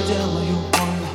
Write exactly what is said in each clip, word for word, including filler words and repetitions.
делаю больно.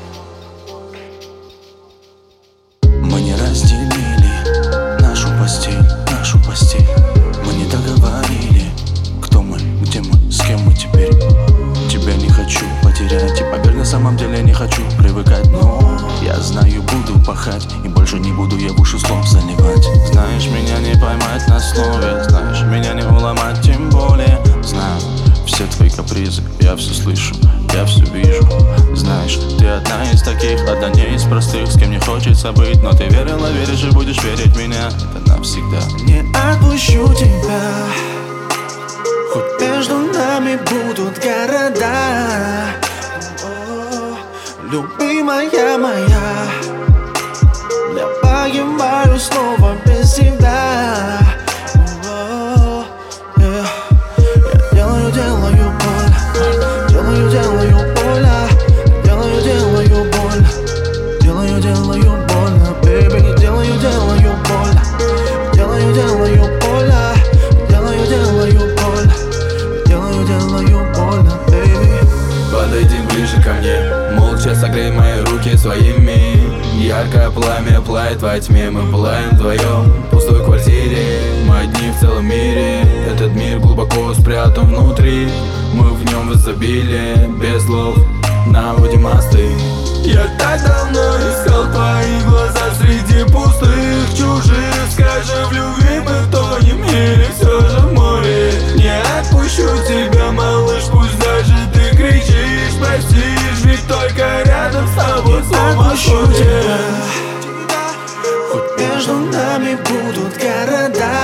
Мы не разделили нашу постель, нашу постель. Мы не договорили, кто мы, где мы, с кем мы теперь. Тебя не хочу потерять, и поверь, на самом деле не хочу привыкать. Но я знаю, буду пахать, и больше не буду я в уши слов заливать. Знаешь, меня не поймать на слове, знаешь, меня не уломать, тем более. Знаю все твои капризы, я все слышу, я все вижу. Знаешь, ты одна из таких, одна не из простых, с кем не хочется быть. Но ты верила, веришь и будешь верить в меня, это навсегда. Не отпущу тебя, хоть между нами будут города. О, любимая моя, я погибаю снова без тебя. О, yeah. Я делаю, делаю больно, делаю, делаю больно, делаю, делаю больно, делаю, делаю больно, baby, делаю, делаю больно, делаю, делаю больно, делаю, делаю больно, делаю, делаю больно, baby. Подойди ближе ко мне, молча согрей мои руки своими. Яркое пламя пылает во тьме, мы пылаем вдвоем в пустой квартире. Мы одни в целом мире, этот мир глубоко спрятан внутри. Мы в нем в изобилии, без слов, наводим мосты. Я так давно искал твои глаза среди пустых, чужих. Скажи, в любви мы тонем или все же в море. Не отпущу тебя, малыш, пусть даже ты кричишь, простишь, ведь только рядом с тобой снова тебя. Хоть между нами будут города.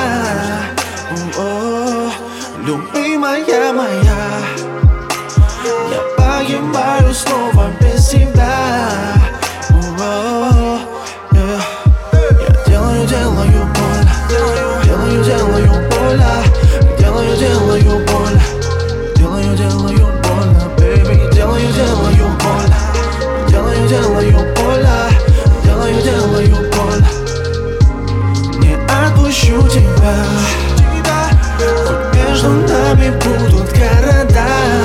О, любимая моя, я погибаю снова без тебя. О, yeah. Я делаю, делаю больно, делаю, делаю больно, делаю, делаю больно, делаю, делаю больно, baby, делаю, делаю больно, делаю, делаю больно, делаю, делаю больно. Не отпущу тебя, хоть между нами будут города.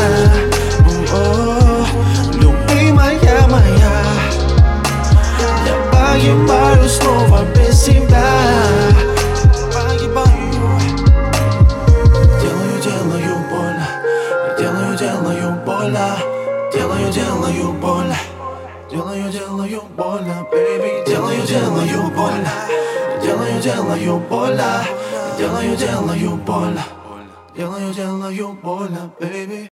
О, любимая моя, я погибаю снова без тебя. Погибаю. Делаю, делаю больно, делаю, делаю больно, делаю, делаю больно, делаю, делаю больно, baby, делаю, делаю больно, делаю, делаю больно, делаю, делаю больно, делаю, делаю больно, baby.